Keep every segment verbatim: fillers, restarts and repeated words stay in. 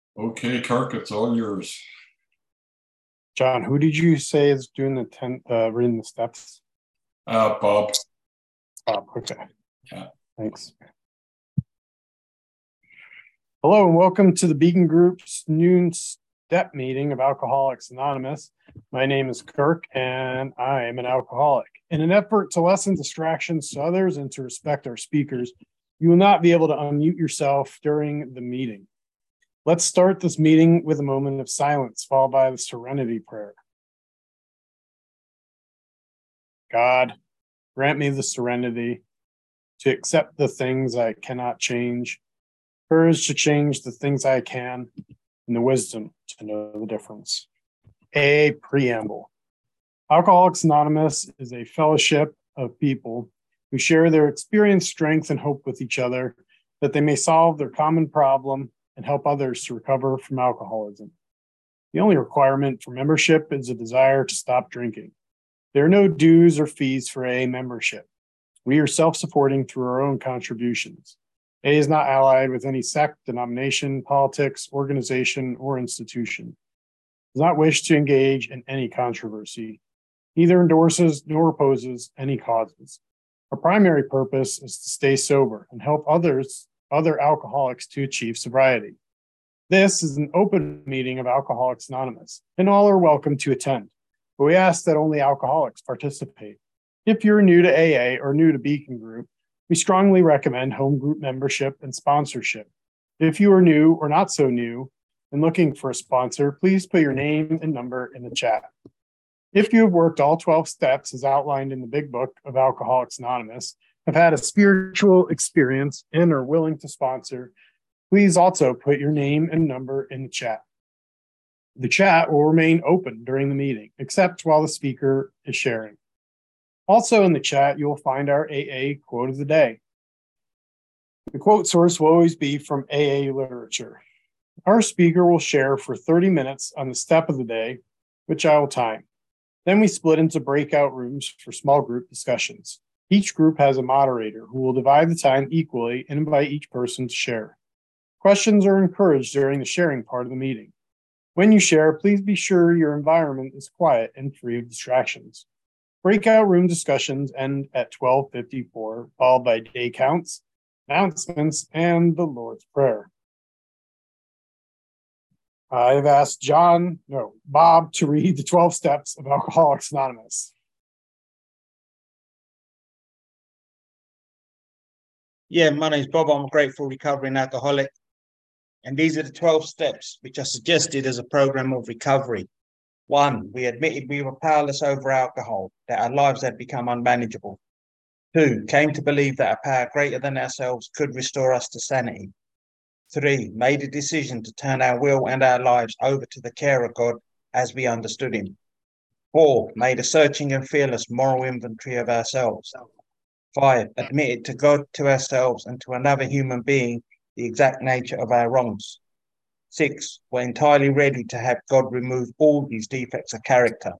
Okay, Kirk, it's all yours. John, who did you say is doing the ten, uh, reading the steps? Uh, Bob. Oh, okay. Yeah. Thanks. Hello and welcome to the Beacon Group's noon step meeting of Alcoholics Anonymous. My name is Kirk and I am an alcoholic. In an effort to lessen distractions to others and to respect our speakers, you will not be able to unmute yourself during the meeting. Let's start this meeting with a moment of silence, followed by the Serenity Prayer. God, grant me the serenity to accept the things I cannot change, courage to change the things I can, and the wisdom to know the difference. A preamble. Alcoholics Anonymous is a fellowship of people who share their experience, strength, and hope with each other that they may solve their common problem and help others to recover from alcoholism. The only requirement for membership is a desire to stop drinking. There are no dues or fees for A A membership. We are self-supporting through our own contributions. A A is not allied with any sect, denomination, politics, organization, or institution. It does not wish to engage in any controversy. Neither endorses nor opposes any causes. Our primary purpose is to stay sober and help others, other alcoholics to achieve sobriety. This is an open meeting of Alcoholics Anonymous, and all are welcome to attend, but we ask that only alcoholics participate. If you're new to A A or new to Beacon Group, we strongly recommend home group membership and sponsorship. If you are new or not so new and looking for a sponsor, please put your name and number in the chat. If you have worked all twelve steps as outlined in the Big Book of Alcoholics Anonymous, have had a spiritual experience, and are willing to sponsor, please also put your name and number in the chat. The chat will remain open during the meeting, except while the speaker is sharing. Also in the chat, you will find our A A quote of the day. The quote source will always be from A A literature. Our speaker will share for thirty minutes on the step of the day, which I will time. Then we split into breakout rooms for small group discussions. Each group has a moderator who will divide the time equally and invite each person to share. Questions are encouraged during the sharing part of the meeting. When you share, please be sure your environment is quiet and free of distractions. Breakout room discussions end at twelve fifty-four, followed by day counts, announcements, and the Lord's Prayer. I've asked John, no, Bob to read the twelve steps of Alcoholics Anonymous. Yeah, my name's Bob. I'm a grateful recovering alcoholic. And these are the twelve steps which are suggested as a program of recovery. One, we admitted we were powerless over alcohol, that our lives had become unmanageable. Two, came to believe that a power greater than ourselves could restore us to sanity. Three, made a decision to turn our will and our lives over to the care of God as we understood him. Four, made a searching and fearless moral inventory of ourselves. Five, admitted to God, to ourselves, and to another human being the exact nature of our wrongs. Six, were entirely ready to have God remove all these defects of character.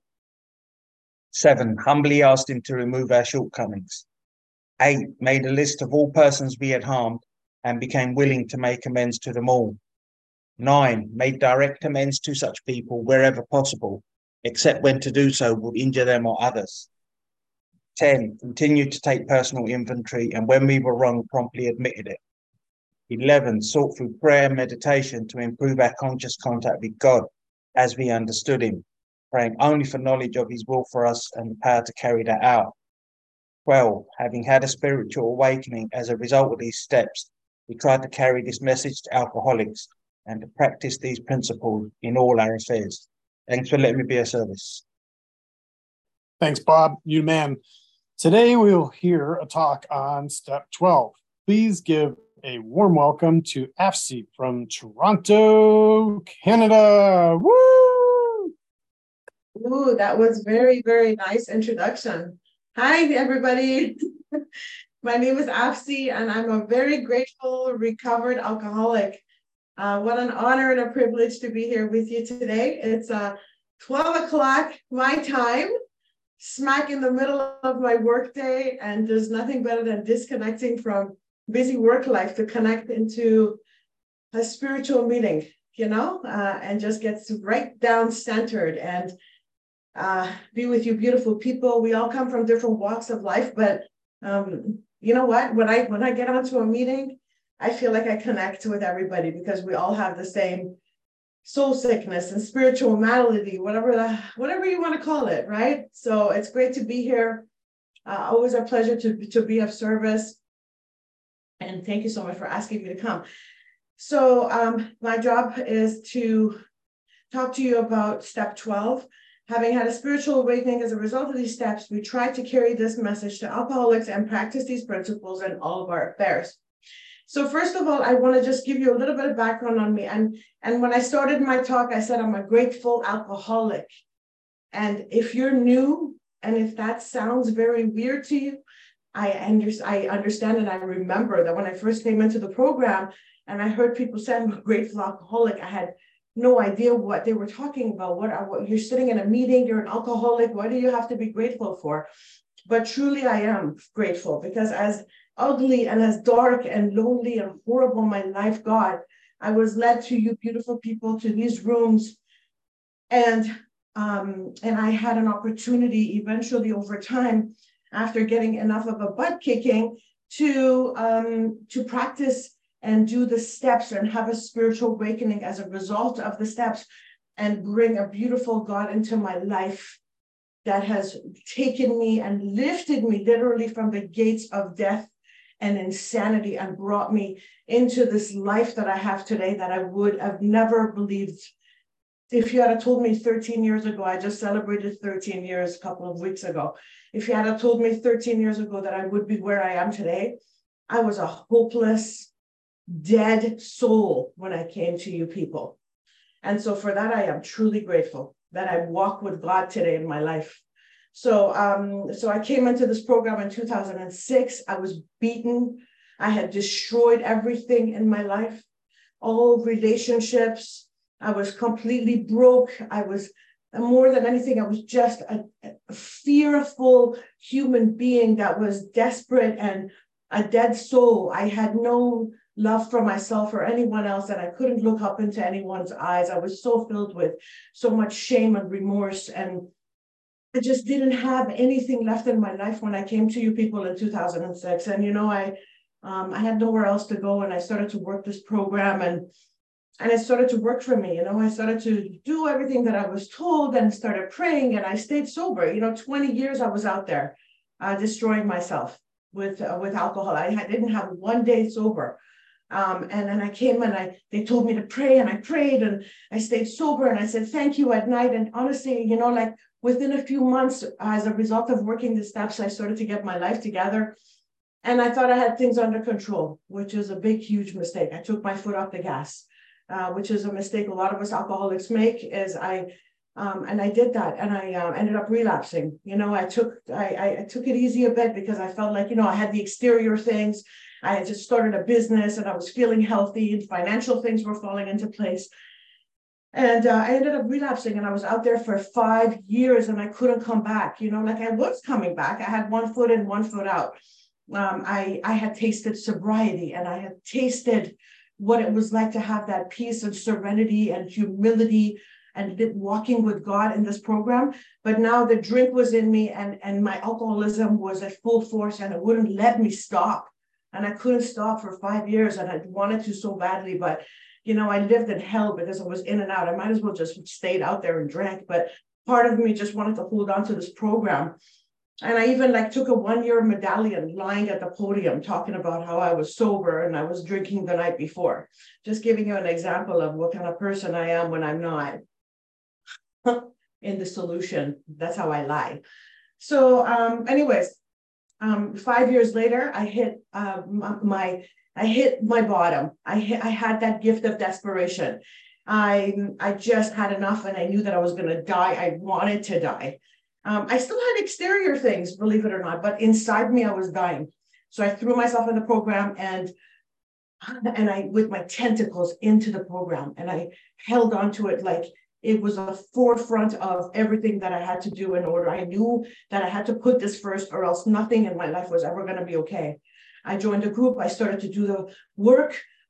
Seven, humbly asked him to remove our shortcomings. Eight, made a list of all persons we had harmed and became willing to make amends to them all. Nine, made direct amends to such people wherever possible, except when to do so would injure them or others. Ten, continued to take personal inventory, and when we were wrong, promptly admitted it. Eleven, sought through prayer and meditation to improve our conscious contact with God as we understood him, praying only for knowledge of his will for us and the power to carry that out. Twelve, having had a spiritual awakening as a result of these steps, we tried to carry this message to alcoholics and to practice these principles in all our affairs. Thanks for letting me be of service. Thanks, Bob. You man. Today we will hear a talk on step twelve. Please give a warm welcome to A F C from Toronto, Canada. Woo! Ooh, that was very, very nice introduction. Hi, everybody. My name is A F C, and I'm a very grateful, recovered alcoholic. Uh, what an honor and a privilege to be here with you today. It's uh, twelve o'clock my time, smack in the middle of my workday, and there's nothing better than disconnecting from busy work life to connect into a spiritual meeting. you know, uh, and just get right down centered and uh, be with you beautiful people. We all come from different walks of life, but um, you know what? When I when I get onto a meeting, I feel like I connect with everybody because we all have the same soul sickness and spiritual malady, whatever the, whatever you want to call it, right? So it's great to be here. Uh, always a pleasure to, to be of service. And thank you so much for asking me to come. So um, my job is to talk to you about step twelve. Having had a spiritual awakening as a result of these steps, we try to carry this message to alcoholics and practice these principles in all of our affairs. So first of all, I want to just give you a little bit of background on me. And, and when I started my talk, I said I'm a grateful alcoholic. And if you're new, and if that sounds very weird to you, I, under, I understand and I remember that when I first came into the program and I heard people say I'm a grateful alcoholic, I had no idea what they were talking about. What, are, what you're sitting in a meeting, you're an alcoholic, what do you have to be grateful for? But truly I am grateful because as ugly and as dark and lonely and horrible my life got, I was led to you beautiful people to these rooms. And, um, and I had an opportunity eventually over time, after getting enough of a butt kicking, to, um, to practice and do the steps and have a spiritual awakening as a result of the steps and bring a beautiful God into my life that has taken me and lifted me literally from the gates of death and insanity and brought me into this life that I have today that I would have never believed. If you had told me thirteen years ago, I just celebrated thirteen years a couple of weeks ago. If you had told me thirteen years ago that I would be where I am today, I was a hopeless, dead soul when I came to you people. And so for that, I am truly grateful that I walk with God today in my life. So, um, so I came into this program in two thousand six. I was beaten. I had destroyed everything in my life, all relationships. I was completely broke. I was, more than anything, I was just a, a fearful human being that was desperate and a dead soul. I had no love for myself or anyone else, and I couldn't look up into anyone's eyes. I was so filled with so much shame and remorse, and I just didn't have anything left in my life when I came to you people in two thousand six. And, you know, I um, I had nowhere else to go, and I started to work this program, and and it started to work for me. You know, I started to do everything that I was told and started praying, and I stayed sober. You know, twenty years I was out there uh, destroying myself with, uh, with alcohol. I, I didn't have one day sober. Um, and then I came and I, they told me to pray, and I prayed, and I stayed sober, and I said, thank you at night. And honestly, you know, like within a few months, as a result of working the steps, I started to get my life together. And I thought I had things under control, which is a big, huge mistake. I took my foot off the gas, uh, which is a mistake a lot of us alcoholics make. Is I, um, and I did that, and I uh, ended up relapsing. You know, I took, I, I took it easy a bit because I felt like, you know, I had the exterior things. I had just started a business, and I was feeling healthy, and financial things were falling into place. And uh, I ended up relapsing, and I was out there for five years, and I couldn't come back. You know, like I was coming back. I had one foot in, one foot out. Um, I, I had tasted sobriety, and I had tasted what it was like to have that peace and serenity and humility and walking with God in this program. But now the drink was in me, and, and my alcoholism was at full force, and it wouldn't let me stop. And I couldn't stop for five years, and I wanted to so badly, but you know, I lived in hell because I was in and out. I might as well just stayed out there and drank, but part of me just wanted to hold on to this program. And I even like took a one-year medallion lying at the podium talking about how I was sober and I was drinking the night before. Just giving you an example of what kind of person I am when I'm not in the solution. That's how I lie. So um, anyways, um, five years later, I hit uh, my, my I hit my bottom. I hit, I had that gift of desperation. I I just had enough, and I knew that I was going to die. I wanted to die. Um, I still had exterior things, believe it or not, but inside me, I was dying. So I threw myself in the program, and and I with my tentacles into the program, and I held on to it like it was a forefront of everything that I had to do in order. I knew that I had to put this first, or else nothing in my life was ever going to be okay. I joined a group. I started to do the work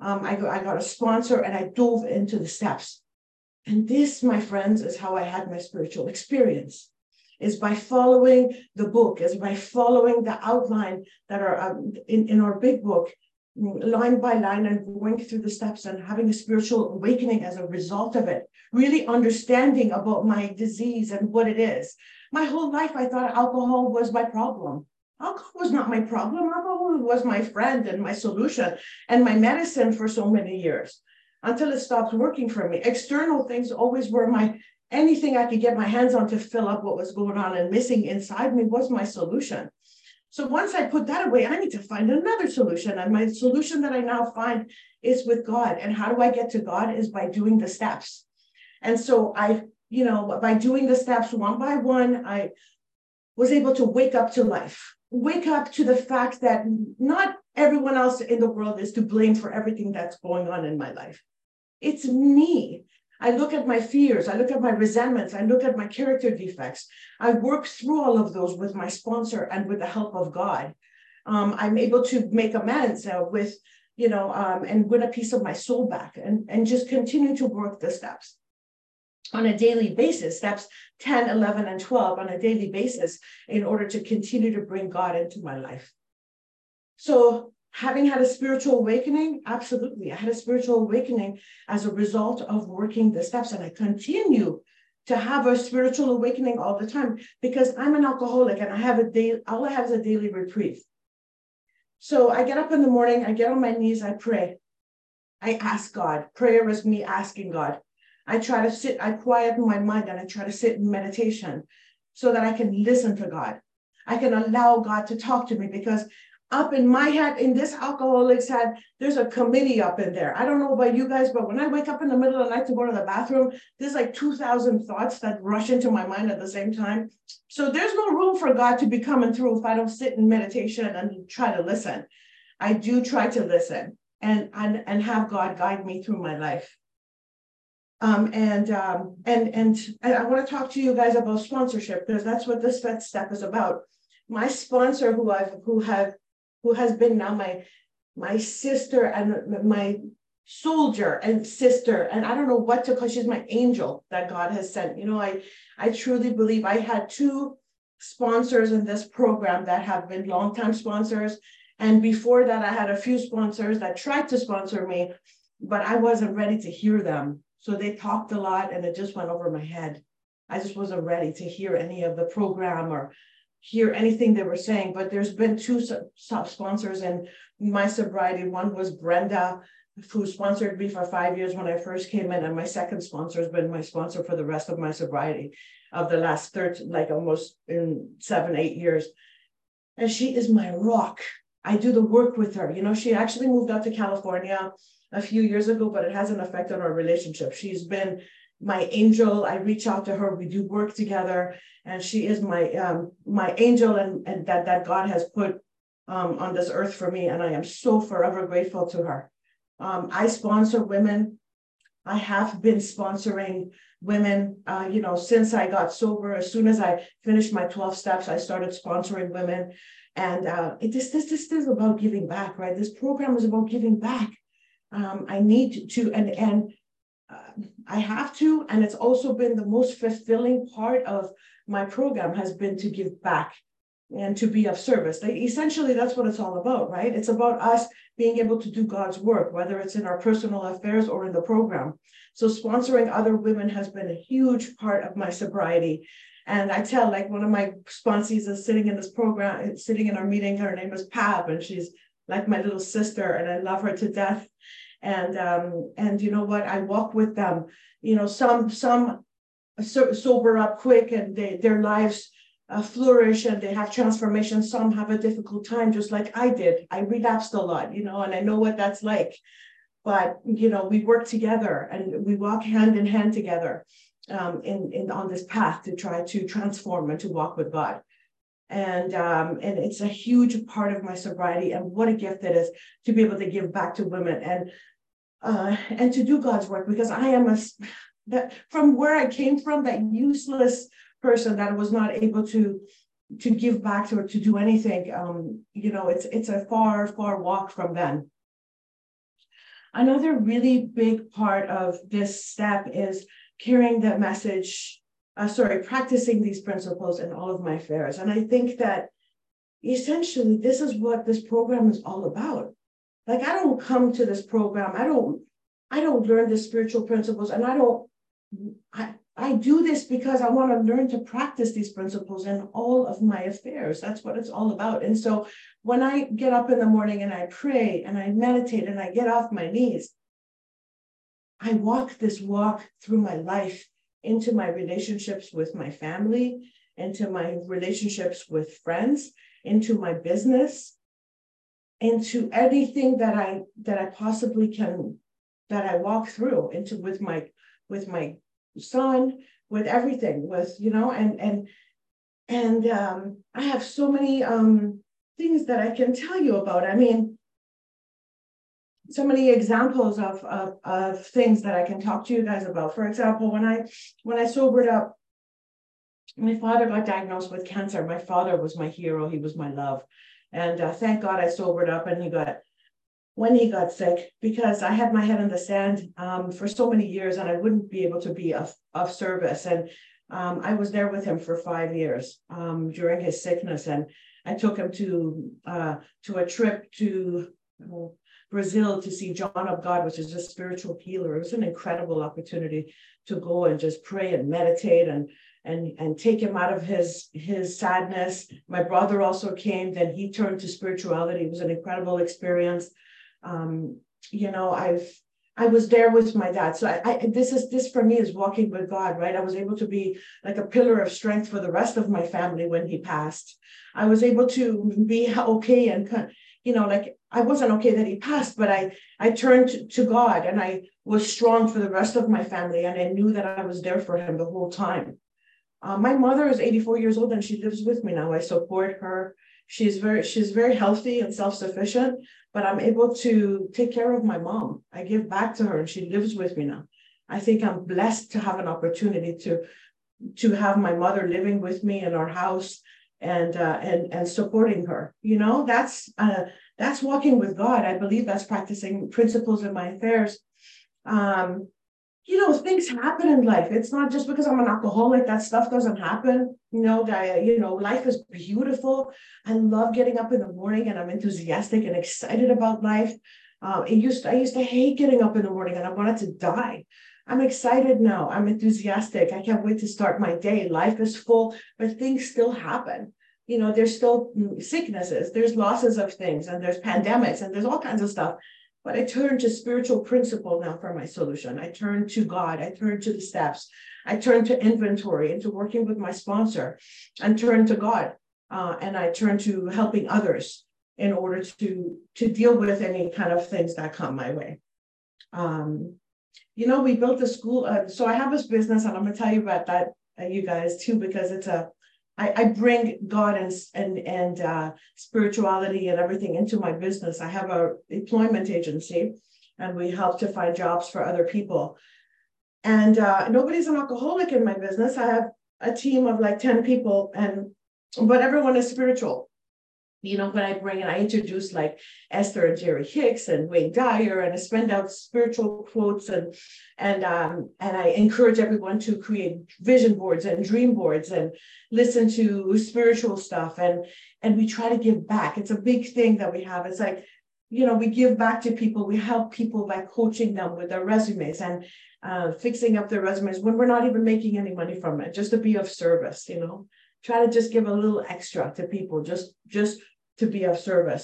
Um, I, got, I got a sponsor and I dove into the steps. And this, my friends, is how I had my spiritual experience, is by following the book, is by following the outline that are um, in, in our big book, line by line, and going through the steps and having a spiritual awakening as a result of it, really understanding about my disease and what it is. My whole life, I thought alcohol was my problem. Alcohol was not my problem. Alcohol was my friend and my solution and my medicine for so many years, until it stopped working for me. External things always were my, anything I could get my hands on to fill up what was going on and missing inside me was my solution. So once I put that away, I need to find another solution. And my solution that I now find is with God. And how do I get to God is by doing the steps. And so I, you know, by doing the steps one by one, I was able to wake up to life, wake up to the fact that not everyone else in the world is to blame for everything that's going on in my life. It's me. I look at my fears, I look at my resentments, I look at my character defects. I work through all of those with my sponsor and with the help of God. Um, I'm able to make amends uh, with, you know, um, and win a piece of my soul back, and, and just continue to work the steps on a daily basis, steps ten, eleven, and twelve on a daily basis, in order to continue to bring God into my life. So having had a spiritual awakening, absolutely. I had a spiritual awakening as a result of working the steps, and I continue to have a spiritual awakening all the time because I'm an alcoholic and I have a day, all I have is a daily reprieve. So I get up in the morning, I get on my knees, I pray. I ask God. Prayer is me asking God. I try to sit, I quiet my mind and I try to sit in meditation so that I can listen to God. I can allow God to talk to me, because up in my head, in this alcoholic's head, there's a committee up in there. I don't know about you guys, but when I wake up in the middle of the night to go to the bathroom, there's like two thousand thoughts that rush into my mind at the same time. So there's no room for God to be coming through if I don't sit in meditation and try to listen. I do try to listen and, and, and have God guide me through my life. Um, and, um, and, and, and I want to talk to you guys about sponsorship, because that's what this fifth step is about. My sponsor, who I've, who have, who has been now my, my sister and my soldier and sister, and I don't know what to call, she's my angel that God has sent. You know, I, I truly believe I had two sponsors in this program that have been longtime sponsors. And before that, I had a few sponsors that tried to sponsor me, but I wasn't ready to hear them. So they talked a lot and it just went over my head. I just wasn't ready to hear any of the program or hear anything they were saying. But there's been two sponsors in my sobriety. One was Brenda, who sponsored me for five years when I first came in. And my second sponsor has been my sponsor for the rest of my sobriety of the last thirteen, like almost in seven, eight years. And she is my rock. I do the work with her. You know, she actually moved out to California a few years ago, but it hasn't affected our relationship. She's been my angel. I reach out to her. We do work together, and she is my um, my angel, and, and that that God has put um, on this earth for me, and I am so forever grateful to her. Um, I sponsor women. I have been sponsoring women, uh, you know, since I got sober. As soon as I finished my twelve steps, I started sponsoring women, and uh, it, this this this is about giving back, right? This program is about giving back. Um, I need to, and and uh, I have to, and it's also been the most fulfilling part of my program has been to give back and to be of service. Like, essentially, that's what it's all about, right? It's about us being able to do God's work, whether it's in our personal affairs or in the program. So sponsoring other women has been a huge part of my sobriety. And I tell, like, one of my sponsees is sitting in this program, sitting in our meeting. Her name is Pab, and she's like my little sister, and I love her to death. And um, and you know what? I walk with them. You know, some some so, sober up quick, and they, their lives uh, flourish, and they have transformation. Some have a difficult time, just like I did. I relapsed a lot, you know, and I know what that's like. But you know, we work together, and we walk hand in hand together um, in in on this path to try to transform and to walk with God. And um, and it's a huge part of my sobriety, and what a gift it is to be able to give back to women and uh, and to do God's work, because I am a that from where I came from, that useless person that was not able to to give back to or to do anything. Um, you know, it's it's a far far walk from then. Another really big part of this step is carrying that message, uh, sorry, practicing these principles in all of my affairs. And I think that essentially this is what this program is all about. Like, I don't come to this program, I don't, I don't learn the spiritual principles, and I don't, I, I do this because I want to learn to practice these principles in all of my affairs. That's what it's all about. And so when I get up in the morning and I pray and I meditate and I get off my knees, I walk this walk through my life into my relationships with my family, into my relationships with friends, into my business, into anything that I that I possibly can, that I walk through into with my with my son, with everything, with, you know, and and and um, I have so many um, things that I can tell you about. I mean, so many examples of, of of things that I can talk to you guys about. For example, when I when I sobered up, my father got diagnosed with cancer. My father was my hero. He was my love. And uh, thank God I sobered up and he got, when he got sick, because I had my head in the sand um, for so many years and I wouldn't be able to be of, of service. And um, I was there with him for five years um, during his sickness. And I took him to, uh, to a trip to uh, Brazil to see John of God, which is a spiritual healer. It was an incredible opportunity to go and just pray and meditate and and and take him out of his his sadness. My brother also came, then he turned to spirituality. It was an incredible experience. Um, you know, I've I was there with my dad. So I, I this is this for me is walking with God, right? I was able to be like a pillar of strength for the rest of my family when he passed. I was able to be okay and, you know, like I wasn't okay that he passed, but I I turned to, to God and I was strong for the rest of my family, and I knew that I was there for him the whole time. Uh, my mother is eighty-four years old and she lives with me now. I support her. She's very, she's very healthy and self-sufficient, but I'm able to take care of my mom. I give back to her and she lives with me now. I think I'm blessed to have an opportunity to, to have my mother living with me in our house and, uh, and, and supporting her. You know, that's, uh, that's walking with God. I believe that's practicing principles in my affairs. Um, You know, things happen in life. It's not just because I'm an alcoholic that stuff doesn't happen. You know, that, you know, life is beautiful. I love getting up in the morning and I'm enthusiastic and excited about life. Uh, it used to, I used to hate getting up in the morning and I wanted to die. I'm excited now. I'm enthusiastic. I can't wait to start my day. Life is full, but things still happen. You know, there's still sicknesses, there's losses of things, and there's pandemics, and there's all kinds of stuff. But I turn to spiritual principle now for my solution. I turn to God. I turn to the steps. I turn to inventory and to working with my sponsor, and turn to God. Uh, and I turn to helping others in order to, to deal with any kind of things that come my way. Um, you know, we built a school. Uh, so I have this business, and I'm going to tell you about that, uh, you guys, too, because it's a I, I bring God and and and uh, spirituality and everything into my business. I have a employment agency, and we help to find jobs for other people. And uh, nobody's an alcoholic in my business. I have a team of like ten people, and but everyone is spiritual. You know, when I bring and I introduce like Esther and Jerry Hicks and Wayne Dyer, and I spend out spiritual quotes, and and um and I encourage everyone to create vision boards and dream boards and listen to spiritual stuff, and and we try to give back. It's a big thing that we have. It's like, you know, we give back to people. We help people by coaching them with their resumes and uh, fixing up their resumes when we're not even making any money from it, just to be of service. You know, try to just give a little extra to people, just just to be of service.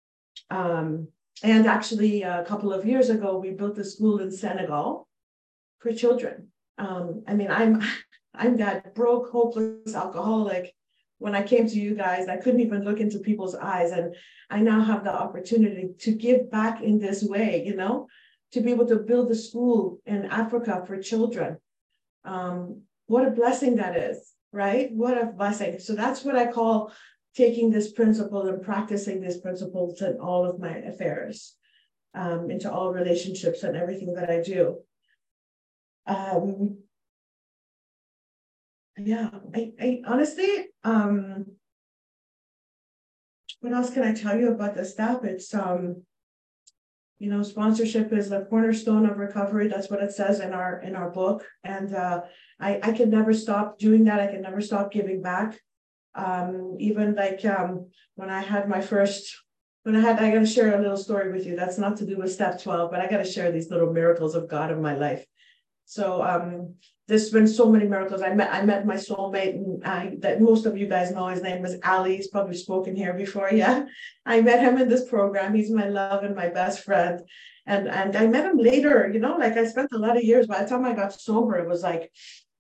Um, and actually, a couple of years ago, we built a school in Senegal for children. Um, I mean, I'm I'm that broke, hopeless alcoholic. When I came to you guys, I couldn't even look into people's eyes, and I now have the opportunity to give back in this way. You know, to be able to build a school in Africa for children. Um, what a blessing that is, right? What a blessing. So that's what I call taking this principle and practicing these principles in all of my affairs, um, into all relationships and everything that I do. Um, yeah, I, I honestly, um, what else can I tell you about this step? It's, um, You know, sponsorship is a cornerstone of recovery. That's what it says in our in our book. And uh, I, I can never stop doing that. I can never stop giving back. Um, even like um, when I had my first, when I had, I got to share a little story with you. That's not to do with step twelve, but I got to share these little miracles of God in my life. So um, there's been so many miracles. I met I met my soulmate, and I, that most of you guys know. His name is Ali. He's probably spoken here before. Yeah, I met him in this program. He's my love and my best friend. And and I met him later. You know, like I spent a lot of years. By the time I got sober, it was like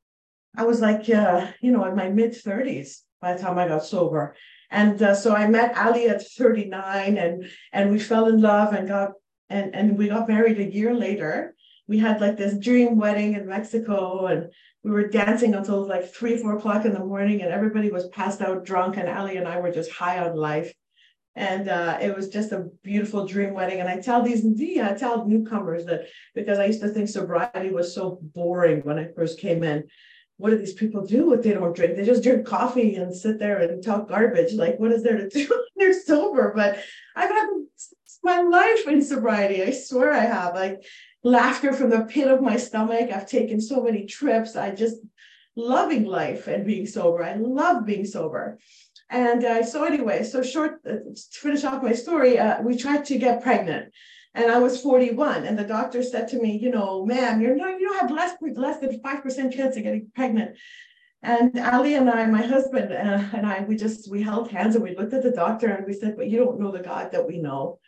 I was like uh, you know, in my mid thirties by the time I got sober. And uh, so I met Ali at thirty-nine, and and we fell in love and got and and we got married a year later. We had like this dream wedding in Mexico, and we were dancing until like three, four o'clock in the morning, and everybody was passed out drunk, and Ali and I were just high on life. And uh, it was just a beautiful dream wedding. And I tell these, yeah, I tell newcomers that, because I used to think sobriety was so boring when I first came in. What do these people do if they don't drink? They just drink coffee and sit there and talk garbage. Like, what is there to do when they're sober? But I've had my life in sobriety. I swear I have. Like, laughter from the pit of my stomach. I've taken so many trips. I just loving life and being sober. I love being sober. And uh, so anyway, so short, uh, to finish off my story, uh, we tried to get pregnant. And I was forty-one, and the doctor said to me, you know, ma'am, you're not, you don't have less, less than five percent chance of getting pregnant. And Ali and I, my husband uh, and I, we just, we held hands and we looked at the doctor and we said, but you don't know the God that we know.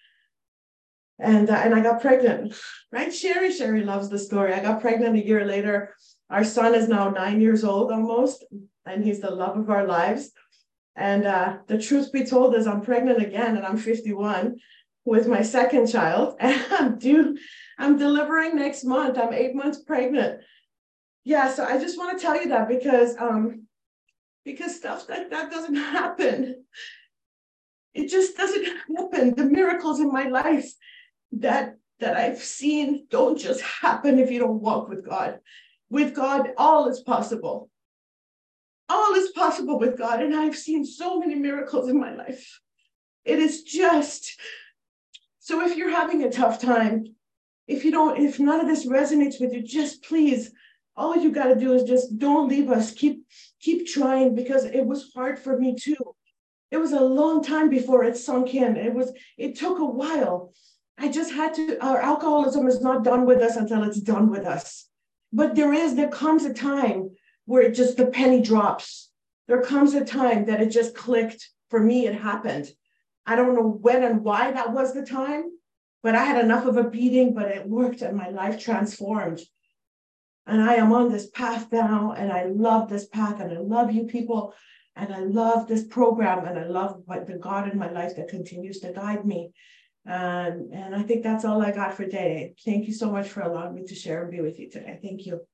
And, uh, and I got pregnant, right? Sherry, Sherry loves the story. I got pregnant a year later. Our son is now nine years old almost, and he's the love of our lives. And uh, the truth be told is I'm pregnant again, and I'm fifty-one with my second child, and I'm due, I'm delivering next month. I'm eight months pregnant. Yeah, so I just want to tell you that because, um, because stuff like that doesn't happen. It just doesn't happen. The miracles in my life that that I've seen don't just happen if you don't walk with God. With God, all is possible. All is possible with God, and I've seen so many miracles in my life. It is just, so if you're having a tough time, if you don't, if none of this resonates with you, just please, all you got to do is just don't leave us. Keep, keep trying, because it was hard for me too. It was a long time before it sunk in. It was, it took a while. I just had to, our alcoholism is not done with us until it's done with us. But there is, there comes a time where it just, the penny drops. There comes a time that it just clicked. For me, it happened. I don't know when and why that was the time, but I had enough of a beating, but it worked and my life transformed. And I am on this path now, and I love this path, and I love you people, and I love this program, and I love what the God in my life that continues to guide me. Um, and I think that's all I got for today. Thank you so much for allowing me to share and be with you today. Thank you.